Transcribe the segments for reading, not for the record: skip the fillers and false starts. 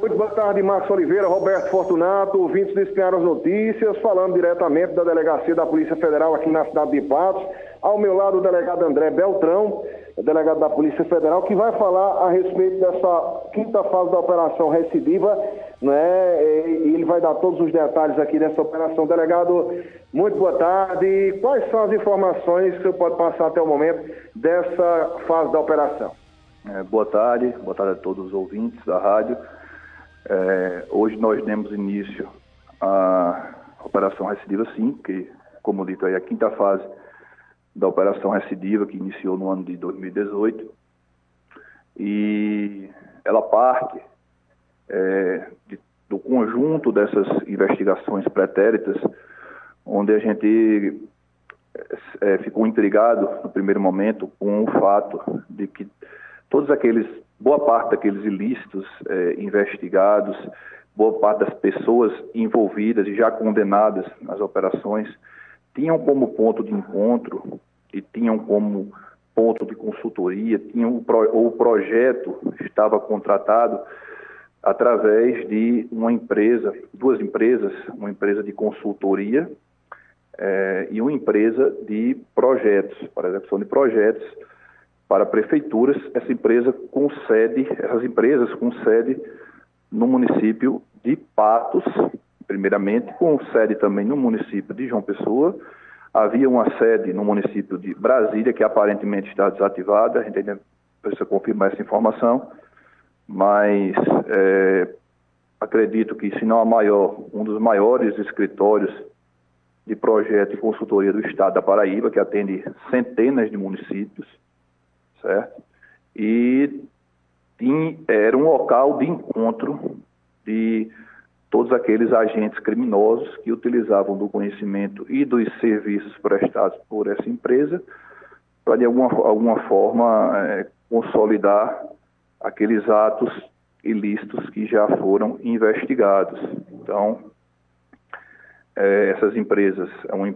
Muito boa tarde, Marcos Oliveira, Roberto Fortunato, ouvintes do Espinharas Notícias, falando diretamente da Delegacia da Polícia Federal aqui na cidade de Patos. Ao meu lado, o delegado André Beltrão, delegado da Polícia Federal, que vai falar a respeito dessa quinta fase da Operação Recidiva, né? E ele vai dar todos os detalhes aqui dessa operação. Delegado, muito boa tarde. Quais são as informações que o senhor pode passar até o momento dessa fase da operação? Boa tarde a todos os ouvintes da rádio. Hoje nós demos início à Operação Recidiva 5, que, como dito aí, é a quinta fase da Operação Recidiva, que iniciou no ano de 2018, e ela parte do conjunto dessas investigações pretéritas, onde a gente ficou intrigado no primeiro momento com o fato de que boa parte daqueles ilícitos investigados, boa parte das pessoas envolvidas e já condenadas nas operações, tinham como ponto de encontro e tinham como ponto de consultoria, o projeto estava contratado através de duas empresas, uma empresa de consultoria e uma empresa de projetos, para execução de projetos para prefeituras. Essas empresas com sede no município de Patos, primeiramente, com sede também no município de João Pessoa. Havia uma sede no município de Brasília, que aparentemente está desativada, a gente ainda precisa confirmar essa informação, mas acredito que, se não a maior, um dos maiores escritórios de projeto e consultoria do estado da Paraíba, que atende centenas de municípios, certo? E era um local de encontro de todos aqueles agentes criminosos que utilizavam do conhecimento e dos serviços prestados por essa empresa para, de alguma forma, consolidar aqueles atos ilícitos que já foram investigados. Então, essas empresas,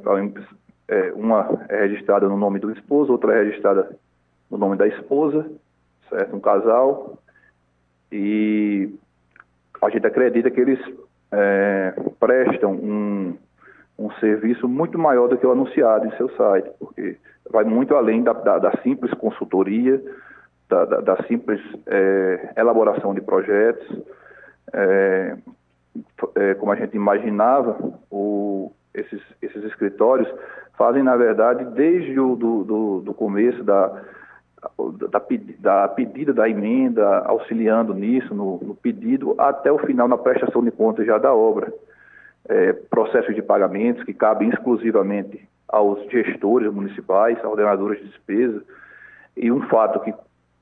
uma é registrada no nome do esposo, outra é registrada no nome da esposa, certo? Um casal, e a gente acredita que eles prestam um serviço muito maior do que o anunciado em seu site, porque vai muito além da simples consultoria, da simples elaboração de projetos. Como a gente imaginava, esses escritórios fazem, na verdade, desde do começo da pedida da emenda, auxiliando nisso, no pedido, até o final, na prestação de contas já da obra. Processos de pagamentos que cabem exclusivamente aos gestores municipais, aos ordenadores de despesa. E um fato que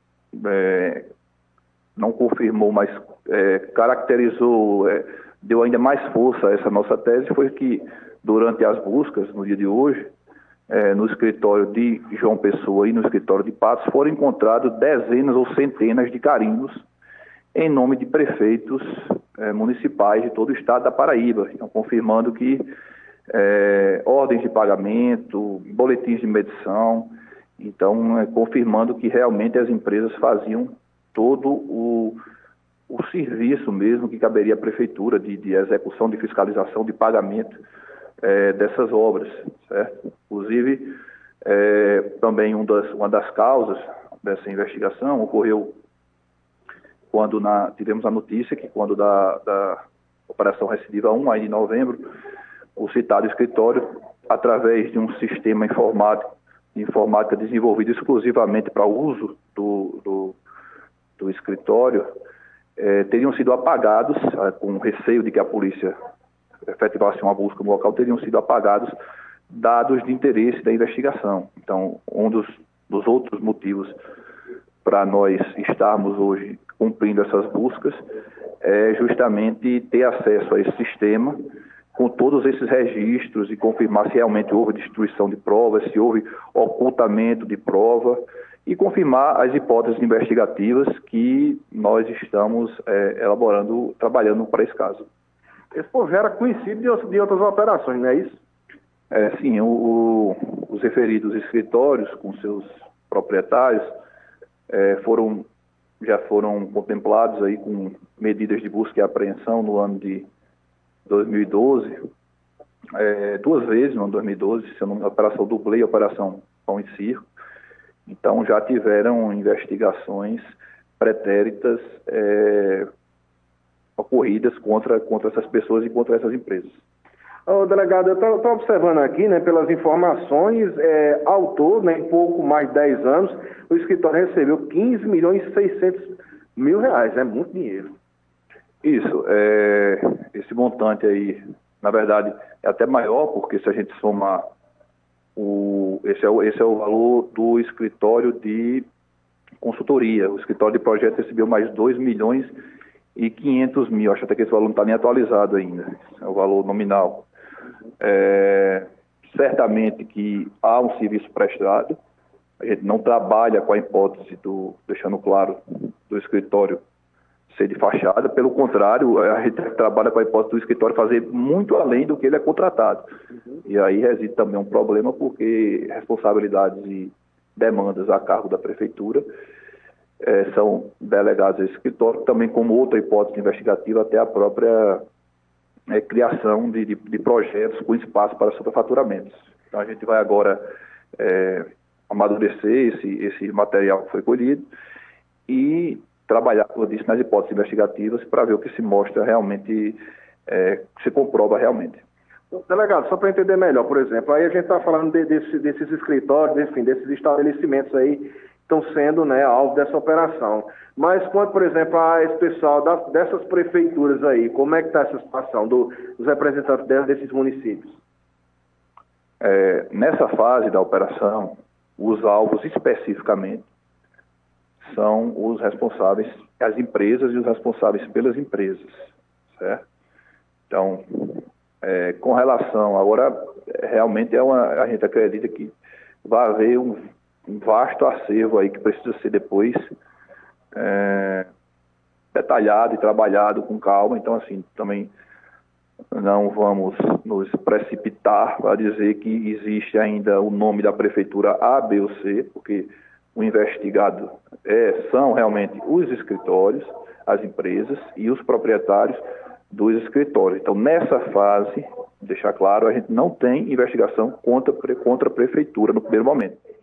não confirmou, mas caracterizou, deu ainda mais força a essa nossa tese, foi que, durante as buscas, no dia de hoje, no escritório de João Pessoa e no escritório de Patos, foram encontrados dezenas ou centenas de carimbos em nome de prefeitos municipais de todo o estado da Paraíba. Então, confirmando que ordens de pagamento, boletins de medição, então, confirmando que realmente as empresas faziam todo o serviço mesmo que caberia à prefeitura de execução, de fiscalização, de pagamento dessas obras, certo? Inclusive, também uma das causas dessa investigação ocorreu quando tivemos a notícia que, quando da Operação Recidiva 1, aí de novembro, o citado escritório, através de um sistema informática desenvolvido exclusivamente para o uso do escritório, teriam sido apagados, com receio de que a polícia efetivasse uma busca no local, teriam sido apagados dados de interesse da investigação. Então, um dos outros motivos para nós estarmos hoje cumprindo essas buscas é justamente ter acesso a esse sistema com todos esses registros e confirmar se realmente houve destruição de provas, se houve ocultamento de prova, e confirmar as hipóteses investigativas que nós estamos elaborando, trabalhando para esse caso. Esse povo já era conhecido de outras operações, não é isso? Sim, os referidos escritórios com seus proprietários foram já foram contemplados aí com medidas de busca e apreensão no ano de 2012, duas vezes no ano de 2012, se eu não me engano, a Operação Dublê e a Operação Pão e Circo. Então já tiveram investigações pretéritas ocorridas contra essas pessoas e contra essas empresas. Delegado, eu estou observando aqui, né, pelas informações, ao todo, né, em pouco mais de 10 anos, o escritório recebeu 15 milhões e 600 mil reais, é muito dinheiro. Isso, esse montante aí, na verdade, é até maior, porque se a gente somar, esse é o valor do escritório de consultoria. O escritório de projeto recebeu mais 2 milhões e 500 mil, acho até que esse valor não está nem atualizado ainda, é o valor nominal. Certamente que há um serviço prestado, a gente não trabalha com a hipótese deixando claro, do escritório ser de fachada, pelo contrário, a gente trabalha com a hipótese do escritório fazer muito além do que ele é contratado. E aí reside também um problema, porque responsabilidades e demandas a cargo da prefeitura são delegados ao escritório, também como outra hipótese investigativa, até a própria criação de projetos com espaço para superfaturamentos. Então a gente vai agora amadurecer esse material que foi colhido e trabalhar, como eu disse, nas hipóteses investigativas para ver o que se mostra realmente, se comprova realmente. Delegado, só para entender melhor, por exemplo, aí a gente está falando desses escritórios, enfim, desses estabelecimentos aí que estão sendo, né, alvo dessa operação. Mas quanto, por exemplo, a esse pessoal dessas prefeituras aí, como é que está essa situação dos representantes desses municípios? Nessa fase da operação, os alvos especificamente são os responsáveis, as empresas e os responsáveis pelas empresas, certo? Então, com relação, agora, realmente a gente acredita que vai haver um vasto acervo aí que precisa ser depois detalhado e trabalhado com calma. Então, assim, também não vamos nos precipitar para dizer que existe ainda o nome da prefeitura A, B ou C, porque o investigado são realmente os escritórios, as empresas e os proprietários dos escritórios. Então, nessa fase, deixar claro, a gente não tem investigação contra a prefeitura no primeiro momento.